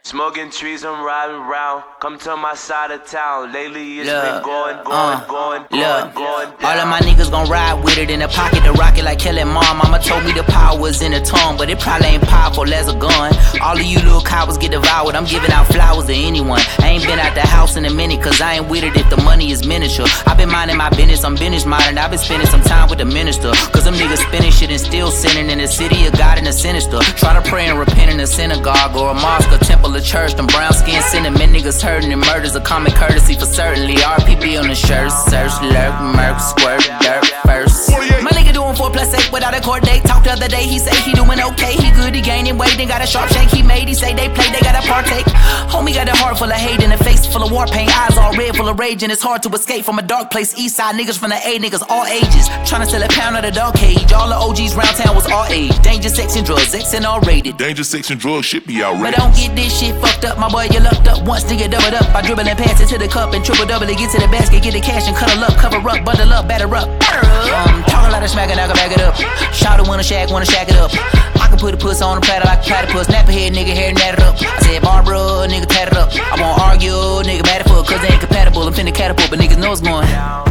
Smoking trees, I'm riding around. Come to my side of town. Lately it's been going. All of my niggas gon' ride with it in the pocket to rock it like Kelly Mom. Mama told me the power was in the tongue, but it probably ain't powerful as a gun. All of you little cowards get devoured. I'm giving out flowers to anyone. I ain't been out the house in a minute, cause I ain't with it if the money is miniature. I been minding my business, I'm business minded. I been spending some time with the minister, cause them niggas spinning shit and still sinning in the city of God and the sinister. Try to pray and repent in a synagogue or a mosque or temple or church. Them brown skin cinnamon niggas hurting and murders a common courtesy for certainly. RPB on the shirt, search, lurk, murk, squirt, dirt first. My nigga doing 4+8 without a court date. Talked the other day, he say he doing okay. He good, he gaining weight, then got a sharp shake. He made, he say they play, they gotta partake. Homie got a heart full of hate and a face full of war paint. Eyes all red, full of rage, and it's hard to escape from a dark place. East side niggas from the A, niggas all ages. Tryna sell a pound of the dog cage. All the OGs round town was all age. Danger, sex, and drugs, X and all rated. Danger, sex, and drugs shit be outrageous. But don't get this shit fucked up, my boy, you lucked up. Once to get doubled up, I dribble and pass it to the cup and triple double it. Get to the basket, get the cash and cuddle up, cover up, bundle up, batter up. Talk a lot of smack and I can back it up. Shout it, wanna shack it up. I can put a puss on a platter like a platypus. Snap a head, nigga, hair natted up. I said Barbara, nigga, tat it up. I won't argue, nigga, mad at fuck, cause they ain't compatible. I'm finna catapult, but niggas know it's going down.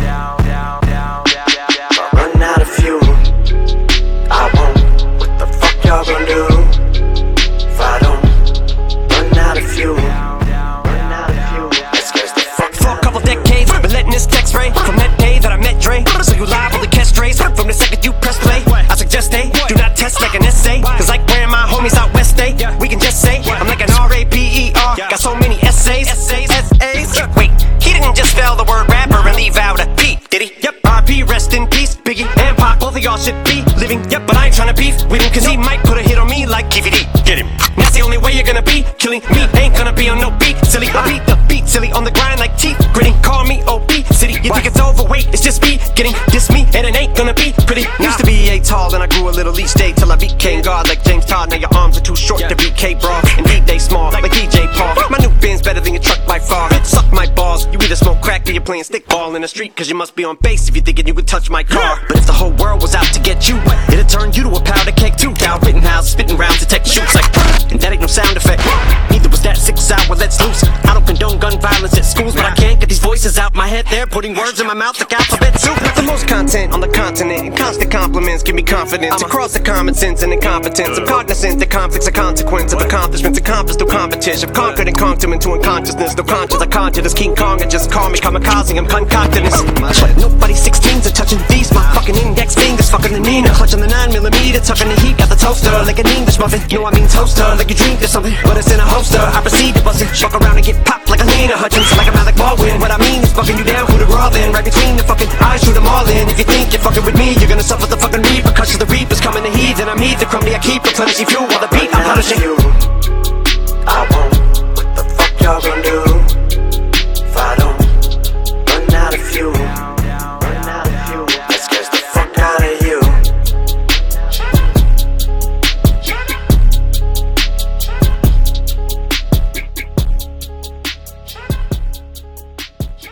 Run out of fuel. I won't. What the fuck y'all gon' do if I don't run out of fuel? Let's get the fuck for a couple decades, been letting this text ray from that day that I met Dre. So you liable to catch strays from the second you press play. I suggest they do not test like an essay, cause like wearing my homies out west day, we can just say I'm like an R-A-P-E-R. Got so many essays. Wait, he didn't just spell the word rapper and leave out a P, did he? Yep, R.P. rest in peace, Biggie and Pac, both of y'all should be living. Yep, but I ain't tryna beef with him, cause he might put a hit on me like KVD. Get him. That's the only way you're gonna be killing me. Ain't gonna be on no beat, silly. I beat the beat, silly, on the grind like teeth gritting. Call me OP City. You think it's overweight? It's just me getting this me, and it ain't gonna be pretty. Used to be A tall, then I grew a little each day till I became God like James Todd. Now your arms are too short to be K-Bra, indeed they small like DJ Paul. My new Benz better than your truck by far. Suck my balls. You either smoke crack or you're playing stickball in the street, cause you must be on base if you're thinking you could touch my car. But if the whole world was out to get you, it'd turn you to a powder keg too. Cal Rittenhouse spitting rounds to take shoots like, and that ain't no sound effect. Neither was that 6 hour let's loose. I don't condone gun violence at schools, but I can't get these voices out my head. They're putting words in my mouth like alphabet soup. The most content on the continent, and constant compliments give me confidence across the common sense and incompetence. I'm cognizant that conflict's a consequence of accomplishments accomplished through competition. I've conquered and conked him into unconsciousness. No conscience, I conjured as King Kong and just call me kamikaze. I'm concocting this. But nobody 16s are touching these. My fucking index fingers fucking the Nina. Clutching the 9mm, tucking the heat. Got the toaster like an English muffin. No, I mean toaster, like you dreamed of something, but it's in a holster. I proceed to bust it, fuck around and get popped like a Lena Hutchins, like a Malik Baldwin. What I mean is fucking you down, who the raw then. Right between the fucking eyes, shoot them all in. If you think you're fucking with me, you're gonna suffer the fucking repercussions. The reapers coming to heed, and I'm the crummy I keep replenishing fuel while the beat I'm punishing.